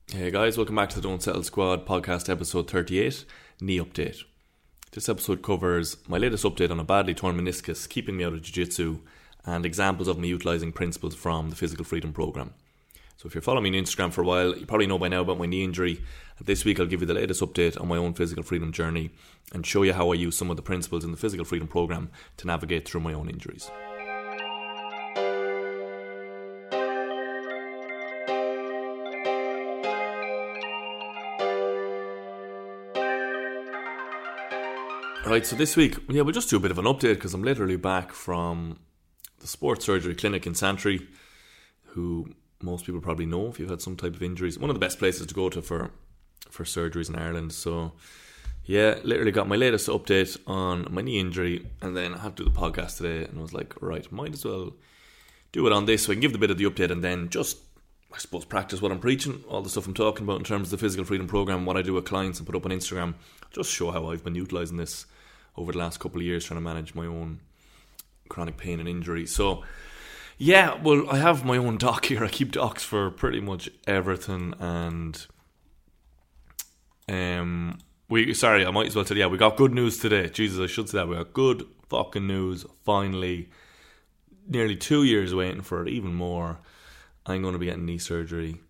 Hey guys, welcome back to the Don't Settle Squad podcast episode 38, knee update. This episode covers my latest update on a badly torn meniscus keeping me out of jiu-jitsu and examples of me utilising principles from the Physical Freedom Programme. So if you're following me on Instagram for a while, you probably know by now about my knee injury. This week I'll give you the latest update on my own physical freedom journey and show you how I use some of the principles in the Physical Freedom Programme to navigate through my own injuries. Right, so this week, we'll just do a bit of an update because I'm literally back from the sports surgery clinic in Santry, who most people probably know if you've had some type of injuries. One of the best places to go to for surgeries in Ireland. So, literally got my latest update on my knee injury, and then I had to do the podcast today, and I was like, right, might as well do it on this so I can give the bit of the update and then just, I suppose, practice what I'm preaching, all the stuff I'm talking about in terms of the Physical Freedom Programme, what I do with clients and put up on Instagram, just show how I've been utilising this over the last couple of years trying to manage my own chronic pain and injury. So, I have my own doc here. I keep docs for pretty much everything, and I might as well tell you, we got good news today. Jesus, I should say that. We got good fucking news, finally. Nearly 2 years waiting for it, even more. I'm going to be getting knee surgery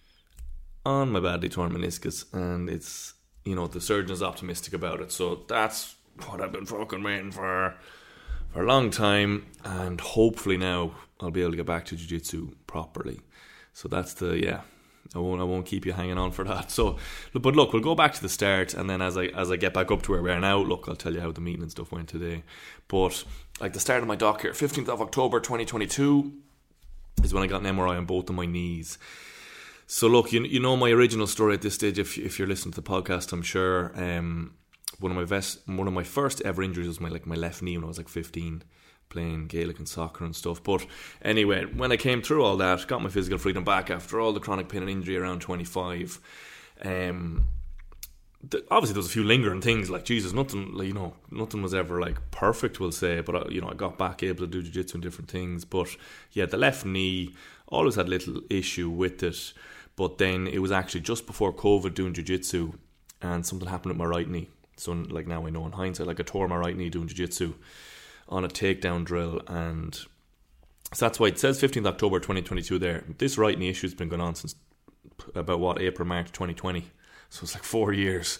on my badly torn meniscus, and it's, the surgeon is optimistic about it. So that's what I've been fucking waiting for a long time, and hopefully now I'll be able to get back to jiu-jitsu properly. So that's I won't keep you hanging on for that. So, but look, we'll go back to the start, and then as I get back up to where we are now, I'll tell you how the meeting and stuff went today. But like the start of my doc here, 15th of October 2022 is when I got an MRI on both of my knees. So look, you know my original story at this stage if you're listening to the podcast, I'm sure. One of my first ever injuries was my left knee when I was 15, playing Gaelic and soccer and stuff. But anyway, when I came through all that, got my physical freedom back after all the chronic pain and injury around 25. Obviously there was a few lingering things, nothing was ever perfect, we'll say, but I got back able to do jiu-jitsu and different things. But the left knee, always had a little issue with it, but then it was actually just before COVID doing jiu-jitsu, and something happened with my right knee. So now I know in hindsight, I tore my right knee doing jiu-jitsu on a takedown drill, and so that's why it says 15th October 2022 there. This right knee issue has been going on since about April, March 2020. So it's 4 years,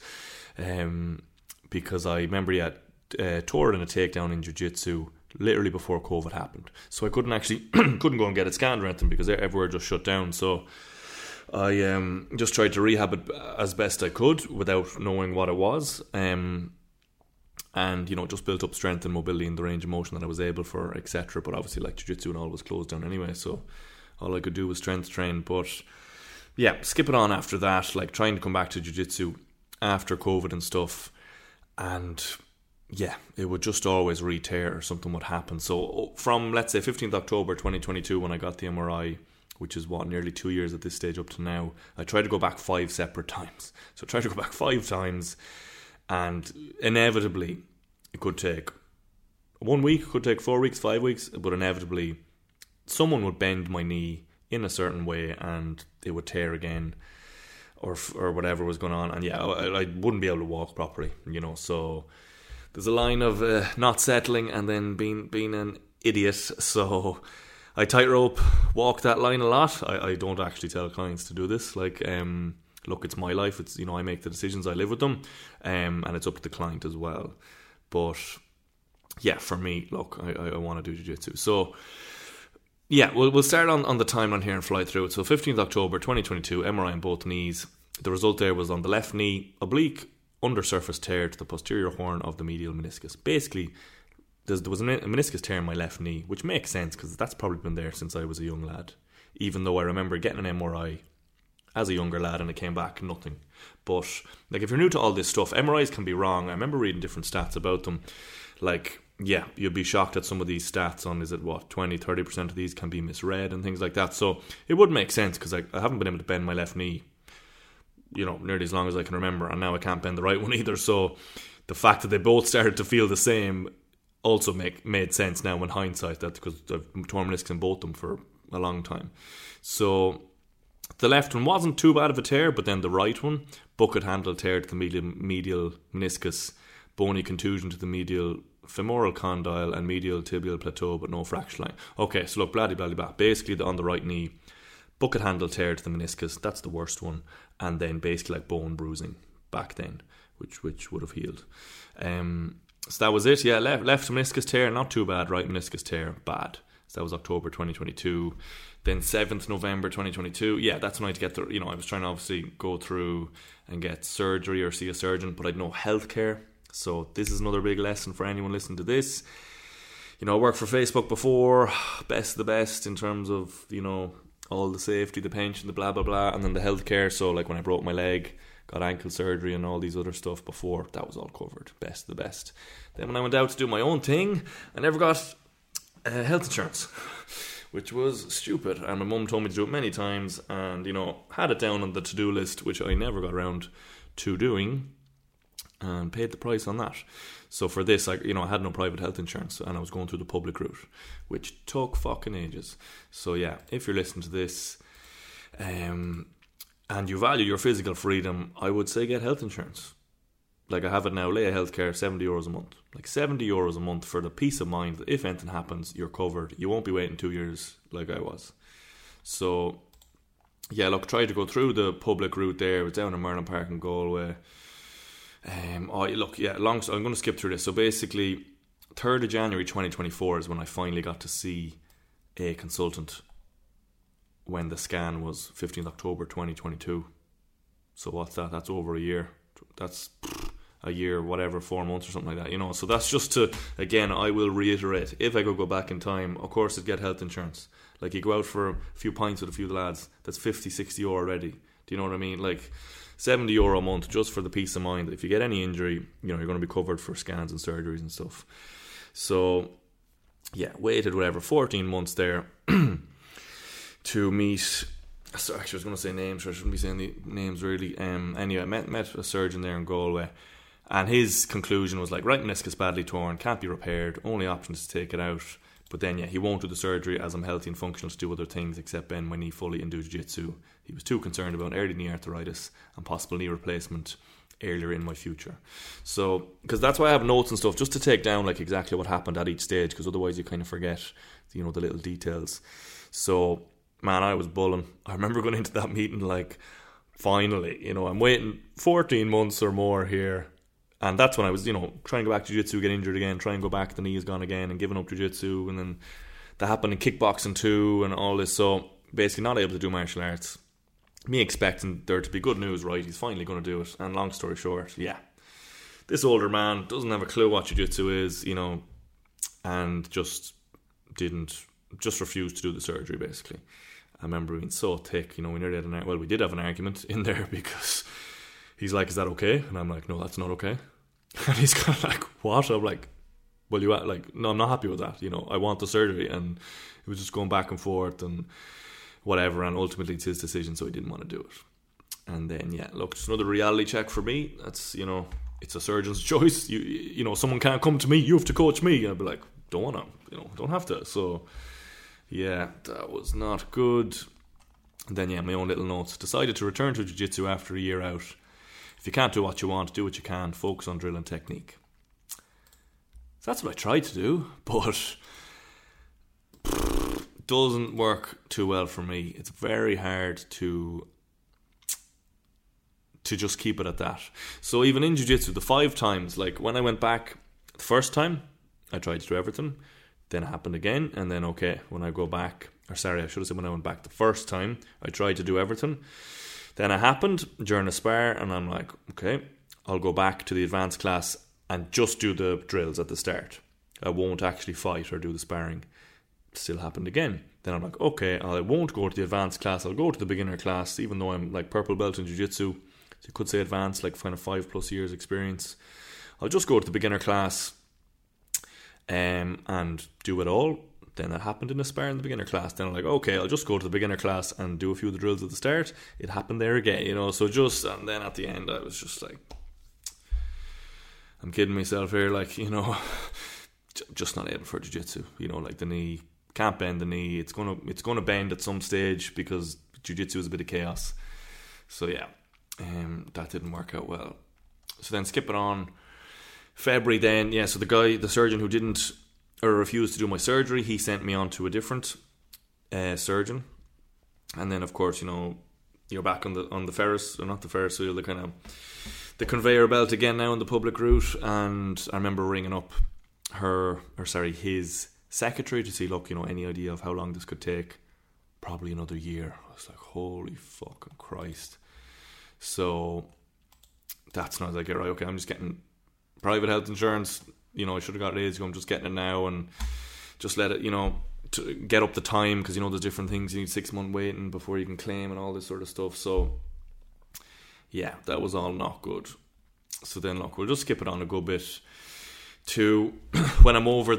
because I remember tore it in a takedown in jiu-jitsu literally before COVID happened. So I couldn't go and get it scanned or anything because everywhere just shut down. So I just tried to rehab it as best I could without knowing what it was, and just built up strength and mobility in the range of motion that I was able for, etc. But obviously jiu-jitsu and all was closed down anyway, so all I could do was strength train. But skipping on after that, trying to come back to jiu-jitsu after COVID and stuff, and it would just always re-tear or something would happen. So from, let's say, 15th October 2022 when I got the MRI, which is nearly 2 years at this stage up to now, I tried to go back 5 separate times. So I tried to go back 5 times, and inevitably it could take 1 week, could take 4 weeks, 5 weeks, but inevitably someone would bend my knee in a certain way and it would tear again, or whatever was going on, and I wouldn't be able to walk properly, so there's a line of not settling and then being an idiot. So I tightrope walk that line a lot. I don't actually tell clients to do this. Look, it's my life. It's, I make the decisions, I live with them, and it's up to the client as well. But for me, look, I want to do jiu-jitsu. So we'll start on the timeline here and fly through it. So 15th October 2022, MRI on both knees. The result there was on the left knee, oblique undersurface tear to the posterior horn of the medial meniscus. Basically, there was a meniscus tear in my left knee, which makes sense because that's probably been there since I was a young lad, even though I remember getting an MRI as a younger lad and it came back nothing. But if you're new to all this stuff, MRIs can be wrong. I remember reading different stats about them. You'd be shocked at some of these stats on, 20-30% of these can be misread and things like that. So it would make sense because I haven't been able to bend my left knee nearly as long as I can remember, and now I can't bend the right one either. So the fact that they both started to feel the same also made sense now in hindsight, that because I've torn meniscus in both of them for a long time. So The left one wasn't too bad of a tear, but then the right one, bucket handle tear to the medial meniscus, bony contusion to the medial femoral condyle and medial tibial plateau, but no fracture line. Okay, so look, blah, blah, blah, blah. Basically, on the right knee, bucket handle tear to the meniscus, that's the worst one. And then basically like bone bruising back then, which would have healed. So that was it. Yeah, left meniscus tear, not too bad. Right meniscus tear, bad. So that was October 2022. Then 7th November 2022. Yeah, that's when I had to get the, I was trying to obviously go through and get surgery or see a surgeon, but I'd no healthcare. So this is another big lesson for anyone listening to this. I worked for Facebook before, best of the best in terms of, all the safety, the pension, the blah, blah, blah, and then the healthcare. So like when I broke my leg, got ankle surgery and all these other stuff before, that was all covered, best of the best. Then when I went out to do my own thing, I never got health insurance, which was stupid. And my mum told me to do it many times and, had it down on the to-do list, which I never got around to doing, and paid the price on that. So for this, I had no private health insurance and I was going through the public route, which took fucking ages. So yeah, if you're listening to this and you value your physical freedom, I would say get health insurance. Like I have it now, Leia Healthcare, €70 a month. Like €70 a month for the peace of mind that if anything happens, you're covered. You won't be waiting 2 years like I was. So yeah, look, try to go through the public route there. It's down in Merlin Park in Galway. I'm going to skip through this. So basically 3rd of January 2024 is when I finally got to see a consultant, when the scan was 15th October 2022. So what's that? That's over a year. That's a year, whatever, 4 months or something like that, So that's just to, again, I will reiterate, if I could go back in time, of course I'd get health insurance. Like you go out for a few pints with a few lads, that's 50, 60 euro already. Do you know what I mean? Like €70 a month just for the peace of mind that if you get any injury, you're going to be covered for scans and surgeries and stuff. So yeah, waited 14 months there to meet. So actually, I was going to say names, so I shouldn't be saying the names really. Anyway, I met a surgeon there in Galway, and his conclusion was like, right meniscus badly torn, can't be repaired, only option is to take it out. But then, he won't do the surgery as I'm healthy and functional to do other things except bend my knee fully and do jiu-jitsu. He was too concerned about early knee arthritis and possible knee replacement earlier in my future. So, because that's why I have notes and stuff, just to take down like exactly what happened at each stage, because otherwise you kind of forget, the little details. So, man, I was bulling. I remember going into that meeting like, finally, I'm waiting 14 months or more here. And that's when I was, trying to go back to jiu-jitsu, get injured again, try and go back, the knee is gone again, and giving up jiu-jitsu. And then that happened in kickboxing too, and all this. So basically not able to do martial arts. Me expecting there to be good news, right? He's finally going to do it. And long story short, yeah. This older man doesn't have a clue what jiu-jitsu is, and just refused to do the surgery, basically. I remember being so thick, we nearly had we did have an argument in there because he's like, is that okay? And I'm like, no, that's not okay. And he's kind of like, what? I'm like, well, no, I'm not happy with that. I want the surgery. And it was just going back and forth and whatever. And ultimately it's his decision, so he didn't want to do it. And then, just another reality check for me. That's, it's a surgeon's choice. Someone can't come to me. You have to coach me. And I'd be like, don't want to, don't have to. So, yeah, that was not good. And then, my own little notes. Decided to return to jiu-jitsu after a year out. If you can't do what you want, do what you can. Focus on drill and technique. So that's what I tried to do, but doesn't work too well for me. It's very hard to just keep it at that. So even in jiu-jitsu, the 5 times, like when I went back the first time, I tried to do everything. Then it happened again, and then when I go back, I should have said when I went back the first time, I tried to do everything. Then it happened during a spar, and I'm like, okay, I'll go back to the advanced class and just do the drills at the start. I won't actually fight or do the sparring. Still happened again. Then I'm like, okay, I won't go to the advanced class, I'll go to the beginner class, even though I'm like purple belt in jiu-jitsu. So you could say advanced, like kind of 5+ years experience. I'll just go to the beginner class and do it all. Then that happened in a spar in the beginner class. Then I'm like, okay, I'll just go to the beginner class and do a few of the drills at the start. It happened there again, and then at the end I was just like, I'm kidding myself here, like, just not able for jiu-jitsu. Like the knee, can't bend the knee. It's gonna bend at some stage because jiu-jitsu was a bit of chaos. So yeah, that didn't work out well. So then skipping on, February then, so the surgeon who didn't or refused to do my surgery, he sent me on to a different surgeon. And then of course, you're back on the Ferris, or not the Ferris wheel, the conveyor belt again now in the public route. And I remember ringing up his secretary to see, look, any idea of how long this could take? Probably another year. I was like, holy fucking Christ. So that's when I was like, right, okay, I'm just getting private health insurance. I should have got it ages ago. I'm just getting it now and just let it, to get up the time, because there's different things. You need 6 month waiting before you can claim and all this sort of stuff. So yeah, that was all not good. So then look, we'll just skip it on a good bit to when I'm over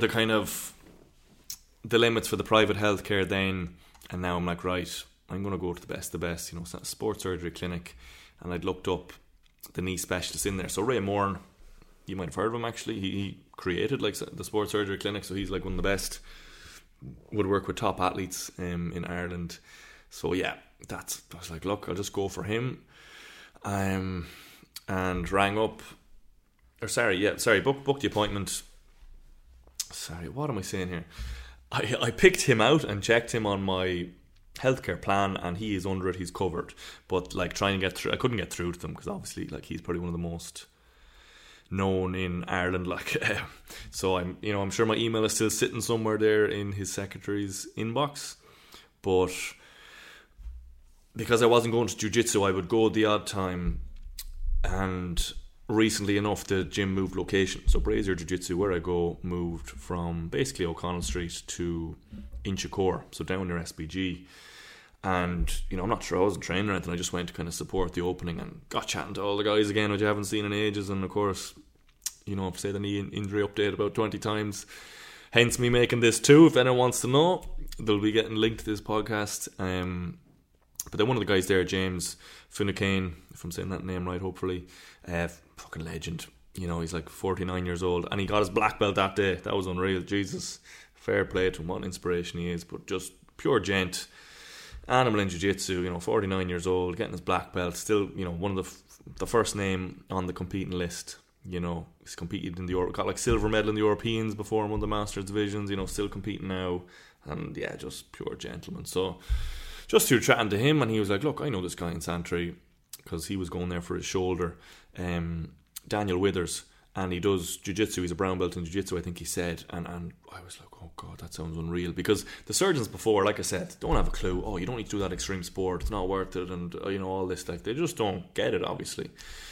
the limits for the private healthcare then, and now I'm like, right, I'm going to go to the best, sports surgery clinic. And I'd looked up the knee specialist in there. So Ray Moran, you might have heard of him actually. He created the sports surgery clinic, so he's like one of the best. Would work with top athletes in Ireland. So yeah, I was like, look, I'll just go for him. And rang up. Booked the appointment. Sorry, what am I saying here? I picked him out and checked him on my healthcare plan, and he is under it, he's covered. But trying to get through, I couldn't get through to them, because obviously he's probably one of the most known in Ireland, so I'm sure my email is still sitting somewhere there in his secretary's inbox. But because I wasn't going to jiu-jitsu, I would go the odd time, and recently enough the gym moved location. So Brazier Jiu-Jitsu, where I go, moved from basically O'Connell Street to Inchicore, so down near SBG. And I'm not sure, I wasn't training or anything, I just went to kind of support the opening and got chatting to all the guys again, which I haven't seen in ages. And of course, I've said the knee injury update about 20 times, hence me making this too. If anyone wants to know, they'll be getting linked to this podcast. But then one of the guys there, James Finucane, if I'm saying that name right, hopefully, fucking legend. He's 49 years old, and he got his black belt that day. That was unreal. Jesus, fair play to him, what an inspiration he is. But just pure gent, animal in jiu-jitsu, 49 years old, getting his black belt, still, one of the first name on the competing list. He's competed in got silver medal in the Europeans before, in one of the Masters divisions, still competing now. And yeah, just pure gentleman. So just through chatting to him, and he was like, look, I know this guy in Santry, because he was going there for his shoulder, Daniel Withers, and he does jiu-jitsu. He's a brown belt in jiu-jitsu, I think he said. And I was like, oh God, that sounds unreal. Because the surgeons before, like I said, don't have a clue. Oh, you don't need to do that extreme sport, it's not worth it, and all this, they just don't get it, obviously.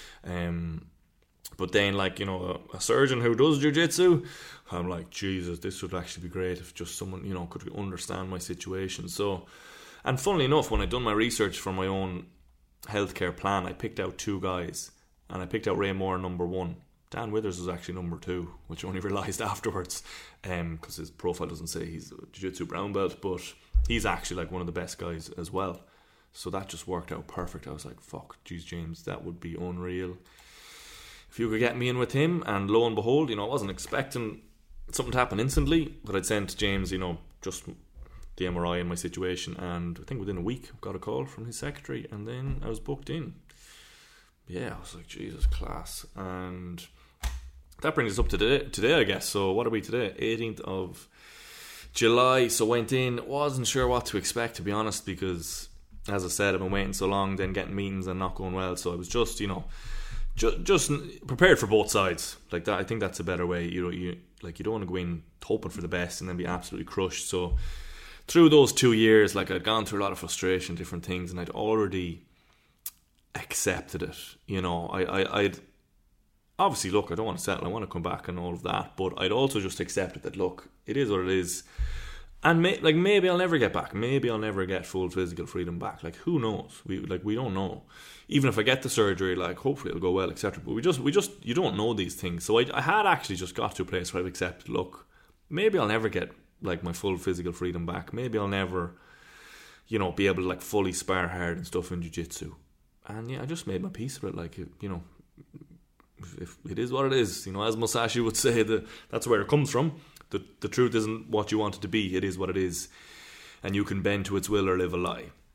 But then, a surgeon who does jiu-jitsu, I'm like, Jesus, this would actually be great if just someone, could understand my situation. So, and funnily enough, when I'd done my research for my own healthcare plan, I picked out 2 guys, and I picked out Ray Moore number 1. Dan Withers was actually number 2, which I only realised afterwards, because his profile doesn't say he's a jiu-jitsu brown belt, but he's actually one of the best guys as well. So that just worked out perfect. I was like, fuck, geez, James, that would be unreal if you could get me in with him. And lo and behold, I wasn't expecting something to happen instantly, but I'd sent James, just the MRI in my situation, and I think within a week got a call from his secretary, and then I was booked in. Yeah, I was like, Jesus, class. And that brings us up to today, I guess. So what are we today? 18th of July. So went in, wasn't sure what to expect, to be honest, because as I said, I've been waiting so long, then getting meetings and not going well. So I was just, just prepared for both sides. Like that, I think that's a better way. You don't want to go in hoping for the best and then be absolutely crushed. So through those 2 years, I'd gone through a lot of frustration, different things, and I'd already accepted it. I'd obviously, look, I don't want to settle, I want to come back and all of that, but I'd also just accepted that, look, it is what it is, and maybe I'll never get back, maybe I'll never get full physical freedom back. Who knows? We don't know. Even if I get the surgery, hopefully it'll go well, etc. But we just you don't know these things. So I had actually just got to a place where I've accepted, look, maybe I'll never get my full physical freedom back. Maybe I'll never, be able to fully spar hard and stuff in jiu-jitsu. And yeah, I just made my peace with it. If it is what it is, as Musashi would say, that's where it comes from. The truth isn't what you want it to be. It is what it is, and you can bend to its will or live a lie.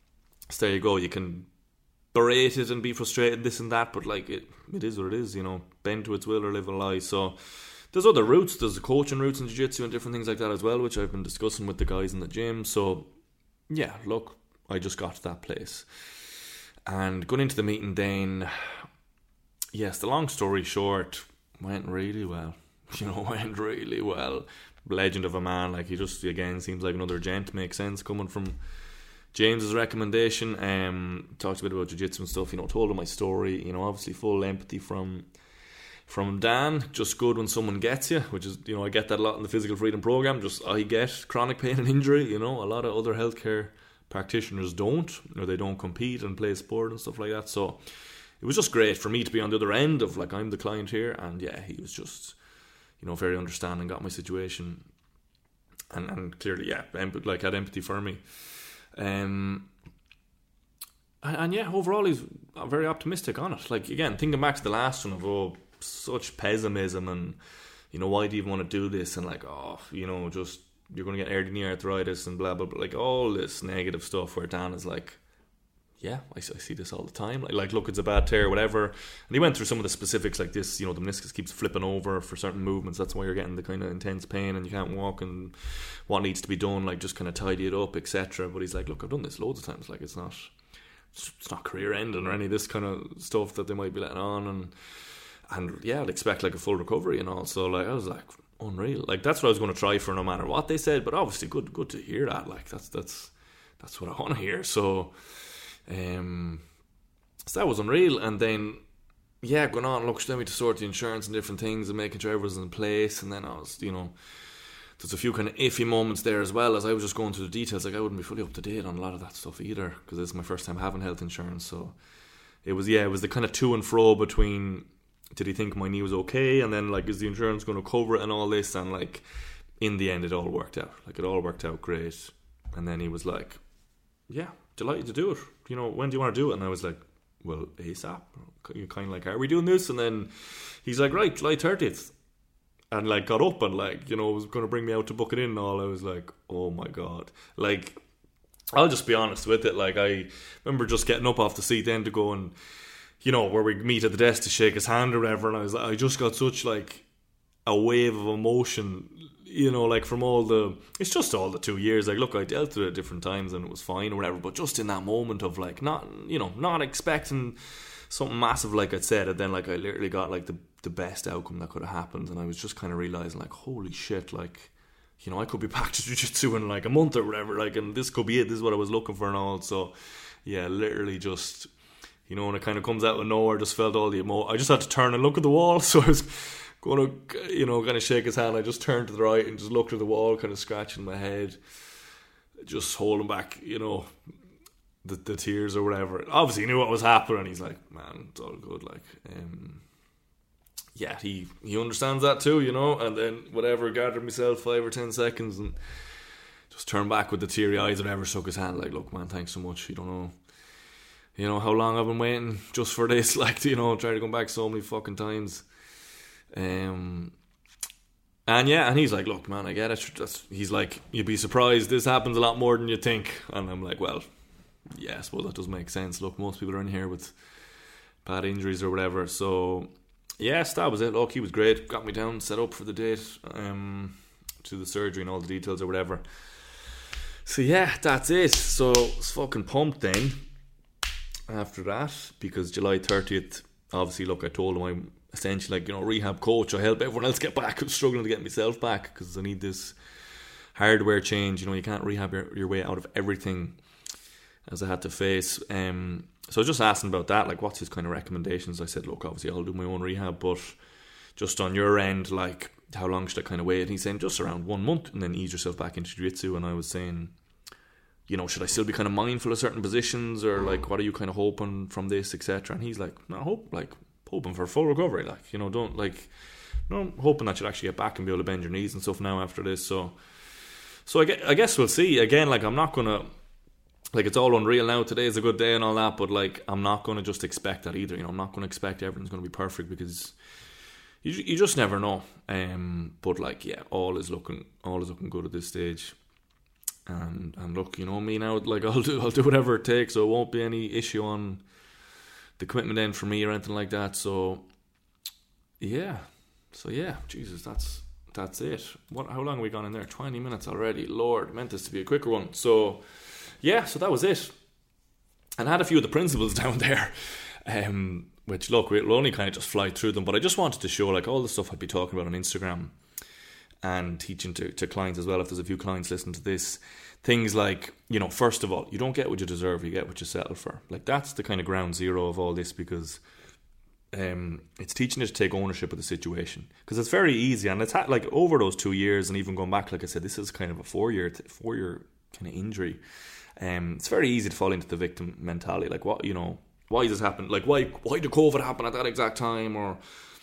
So there you go. You can berate it and be frustrated, this and that, but like it is what it is, bend to its will or live a lie. So there's other routes. There's the coaching routes in jiu-jitsu and different things like that as well, which I've been discussing with the guys in the gym. So yeah, look, I just got to that place. And going into the meeting then, yes, the long story short, went really well. Went really well. Legend of a man. Like, he just, again, seems like another gent. Makes sense coming from James's recommendation. Talked a bit about jiu-jitsu and stuff, told him my story, obviously full empathy from Dan. Just good when someone gets you, which is, I get that a lot in the Physical Freedom Program. Just, I get chronic pain and injury, a lot of other healthcare practitioners don't, or they don't compete and play sport and stuff like that. So it was just great for me to be on the other end of, like, I'm the client here, and yeah, he was just, very understanding, got my situation, and clearly, yeah, had empathy for me. And yeah, overall he's very optimistic on it. Like, again, thinking back to the last one of such pessimism and why do you even want to do this, and like just you're going to get early knee arthritis and blah blah blah, like all this negative stuff, where Dan is like, yeah, I see this all the time, like look, it's a bad tear, whatever. And he went through some of the specifics, like this, the meniscus keeps flipping over for certain movements, that's why you're getting the kind of intense pain and you can't walk, and what needs to be done, like just kind of tidy it up, etc. But he's like, look, I've done this loads of times, like it's not career ending or any of this kind of stuff that they might be letting on, and yeah, I'd expect like a full recovery and all. So like I was like, unreal, like that's what I was going to try for no matter what they said. But obviously good to hear that, like that's what I want to hear. So so that was unreal. And then yeah, going on, look, she told me to sort the insurance and different things and making sure everything was in place. And then I was, there's a few kind of iffy moments there as well, as I was just going through the details. Like I wouldn't be fully up to date on a lot of that stuff either, because this is my first time having health insurance. So it was the kind of to and fro between, did he think my knee was okay, and then like, is the insurance going to cover it and all this. And like in the end it all worked out, like it all worked out great. And then he was like, yeah, delighted to do it, when do you want to do it? And I was like, well, ASAP. You kind of like, are we doing this? And then he's like, right, July 30th. And like got up and like, was going to bring me out to book it in and all. I was like, oh my God. Like, I'll just be honest with it. Like, I remember just getting up off the seat then to go and, where we meet at the desk to shake his hand or whatever. And I was like, I just got such like a wave of emotion, like from it's just all the 2 years. Like, look, I dealt with it at different times and it was fine or whatever. But just in that moment of like, not expecting something massive, like I'd said, and then like I literally got like the best outcome that could have happened. And I was just kind of realising like, holy shit, like, I could be back to jiu-jitsu in like a month or whatever, like, and this could be it, this is what I was looking for and all. So yeah, literally just, when it kind of comes out of nowhere, just felt all the I just had to turn and look at the wall. So I was going to, kind of shake his hand. I just turned to the right and just looked at the wall, kind of scratching my head, just holding back, the tears or whatever. Obviously he knew what was happening. He's like, man, it's all good, like, yeah, he understands that too, and then whatever, gathered myself 5 or 10 seconds and just turned back with the teary eyes and ever shook his hand like, look man, thanks so much, you don't know how long I've been waiting just for this, like, try to come back so many fucking times. And yeah, and he's like, look man, I get it. He's like, you'd be surprised, this happens a lot more than you think. And I'm like, well, yeah, I suppose that does make sense. Look, most people are in here with bad injuries or whatever. So yes, that was it. Look, he was great, got me down, set up for the date, to the surgery and all the details or whatever. So yeah, that's it. So I was fucking pumped then after that, because July 30th, obviously, look, I told him I'm essentially like, rehab coach. I help everyone else get back. I'm struggling to get myself back because I need this hardware change. You can't rehab your way out of everything, as I had to face. So I was just asking about that, like, what's his kind of recommendations? I said, look, obviously I'll do my own rehab, but just on your end, like, how long should I kind of wait? And he's saying just around 1 month and then ease yourself back into jiu-jitsu. And I was saying, should I still be kind of mindful of certain positions, or like, what are you kind of hoping from this, etc.? And he's like, no, hoping for full recovery, like, don't like, hoping that you'll actually get back and be able to bend your knees and stuff now after this. So I guess we'll see. Again, like, I'm not gonna, like, it's all unreal now, today is a good day and all that, but like, I'm not gonna just expect that either. I'm not gonna expect everything's gonna be perfect, because you just never know. But like, yeah, all is looking good at this stage. And look, you know me now, like I'll do whatever it takes, so it won't be any issue on the commitment end for me or anything like that. So yeah, Jesus, that's it. How long have we gone in there? 20 minutes already. Lord, meant this to be a quicker one. So yeah, so that was it. And I had a few of the principles down there, which look, we'll only kind of just fly through them, but I just wanted to show like all the stuff I'd be talking about on Instagram and teaching to clients as well, if there's a few clients listening to this. Things like, you know, first of all, you don't get what you deserve, you get what you settle for. Like, that's the kind of ground zero of all this, because it's teaching you to take ownership of the situation. Because it's very easy, and it's like over those 2 years, and even going back, like I said, this is kind of a four-year kind of injury. It's very easy to fall into the victim mentality. Like, what, you know, why does this happen? Like, why did COVID happen at that exact time? Or,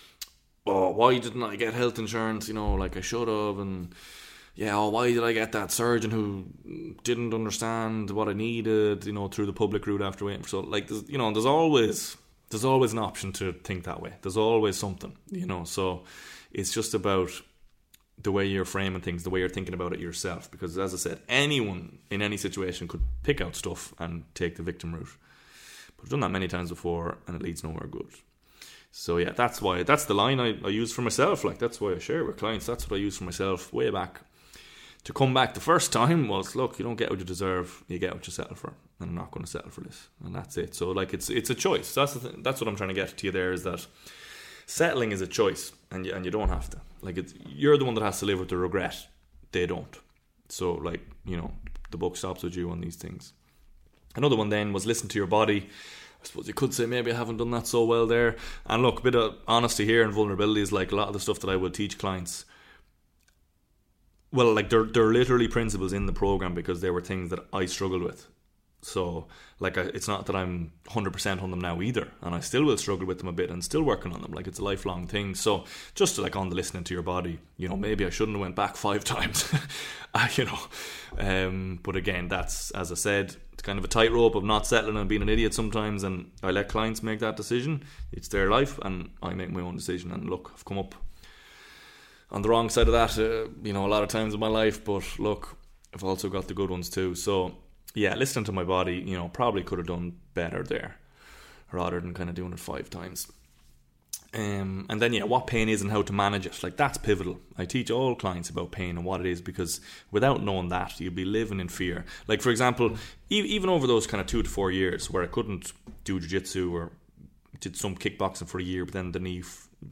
oh, why didn't I get health insurance? You know, like I should have. And yeah, oh, why did I get that surgeon who didn't understand what I needed? You know, through the public route after waiting for so, like, you know, there's always an option to think that way. There's always something, you know. So it's just about the way you're framing things, the way you're thinking about it yourself. Because as I said, anyone in any situation could pick out stuff and take the victim route. But I've done that many times before, and it leads nowhere good. So yeah, that's the line I use for myself. Like, that's why I share it with clients. That's what I use for myself way back. To come back the first time was, look, you don't get what you deserve, you get what you settle for. And I'm not going to settle for this. And that's it. So like, it's a choice. That's the thing. That's what I'm trying to get to you there, is that settling is a choice, and you don't have to. Like, you're the one that has to live with the regret. They don't. So like, you know, the buck stops with you on these things. Another one then was listen to your body. I suppose you could say maybe I haven't done that so well there. And look, a bit of honesty here and vulnerability is like a lot of the stuff that I would teach clients. Well, like they're literally principles in the program because they were things that I struggled with. So like, it's not that I'm 100% on them now either, and I still will struggle with them a bit and still working on them. Like, it's a lifelong thing. So just like on the listening to your body, you know, maybe I shouldn't have went back 5 times, you know. But again, that's, as I said, it's kind of a tightrope of not settling and being an idiot sometimes, and I let clients make that decision. It's their life, and I make my own decision. And look, I've come up on the wrong side of that, you know, a lot of times in my life, but look, I've also got the good ones too. So yeah, listening to my body, you know, probably could have done better there, rather than kind of doing it 5 times. And then yeah, what pain is and how to manage it. Like, that's pivotal. I teach all clients about pain and what it is, because without knowing that, you'll be living in fear. Like, for example, even over those kind of 2 to 4 years where I couldn't do jiu-jitsu or did some kickboxing for a year, but then the knee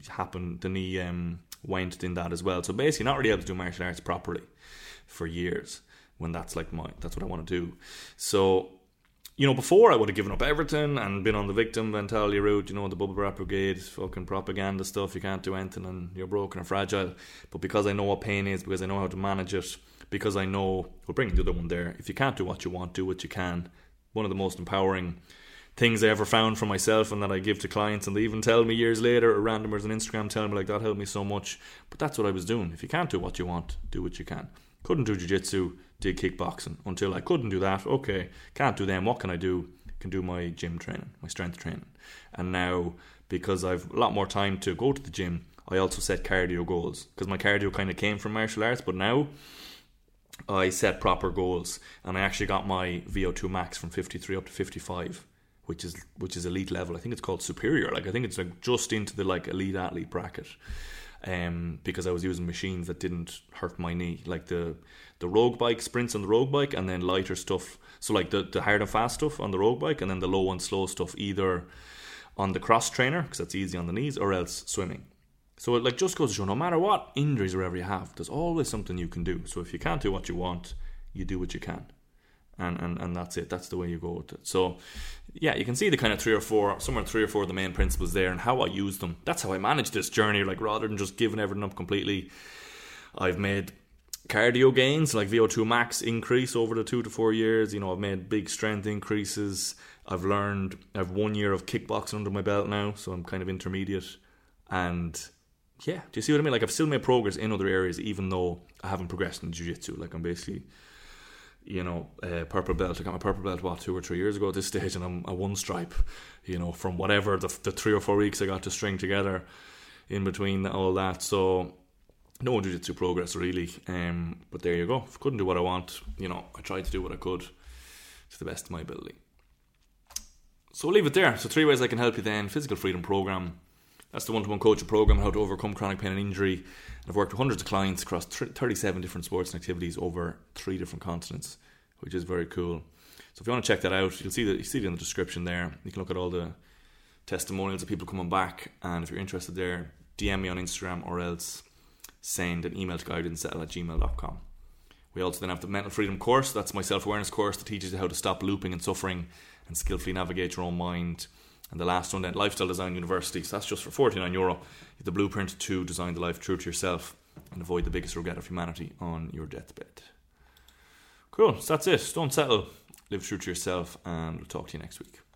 went in that as well. So basically not really able to do martial arts properly for years, when that's what I want to do. So, you know, before I would have given up everything and been on the victim mentality route, you know, the bubble wrap brigade, fucking propaganda stuff, you can't do anything and you're broken and fragile. But because I know what pain is, because I know how to manage it, because I know, we'll bring the other one there, if you can't do what you want, do what you can. One of the most empowering things I ever found for myself, and that I give to clients, and they even tell me years later, or randomers on Instagram telling me, like, that helped me so much. But that's what I was doing. If you can't do what you want, do what you can. Couldn't do jiu-jitsu, did kickboxing until I couldn't do that. Okay, can't do them, what can I do? Can do my gym training, my strength training. And now, because I've a lot more time to go to the gym, I also set cardio goals, because my cardio kind of came from martial arts, but now I set proper goals, and I actually got my VO2 max from 53 up to 55, which is elite level. I think it's called superior. Like, I think it's like just into the like elite athlete bracket. Because I was using machines that didn't hurt my knee, like the rogue bike, sprints on the rogue bike, and then lighter stuff. So like the hard and fast stuff on the rogue bike, and then the low and slow stuff either on the cross trainer, because that's easy on the knees, or else swimming. So it like just goes to show, no matter what injuries or whatever you have, there's always something you can do. So if you can't do what you want, you do what you can. And that's it. That's the way you go with it. So yeah, you can see the kind of 3 or 4 of the main principles there, and how I use them. That's how I manage this journey. Like, rather than just giving everything up completely, I've made cardio gains, like VO2 max increase over the 2 to 4 years. You know, I've made big strength increases. I've 1 year of kickboxing under my belt now, so I'm kind of intermediate. And yeah, do you see what I mean? Like, I've still made progress in other areas, even though I haven't progressed in jiu-jitsu. Like, I'm basically, you know, purple belt. I got my purple belt 2 or 3 years ago at this stage, and I'm a 1 stripe, you know, from whatever the 3 or 4 weeks I got to string together in between all that. So no jiu-jitsu progress really, but there you go. If I couldn't do what I want, I tried to do what I could to the best of my ability. So we'll leave it there. So 3 ways I can help you then. Physical Freedom Program. That's the one-to-one coaching program, how to overcome chronic pain and injury. I've worked with hundreds of clients across 37 different sports and activities over 3 different continents, which is very cool. So if you want to check that out, you see it in the description there. You can look at all the testimonials of people coming back, and if you're interested there, DM me on Instagram or else send an email to guidedandsettle@gmail.com. We also then have the Mental Freedom course. That's my self-awareness course that teaches you how to stop looping and suffering and skillfully navigate your own mind. And the last one then, Lifestyle Design University. So that's just for €49. You have the blueprint to design the life true to yourself and avoid the biggest regret of humanity on your deathbed. Cool, so that's it. Don't settle. Live true to yourself, and we'll talk to you next week.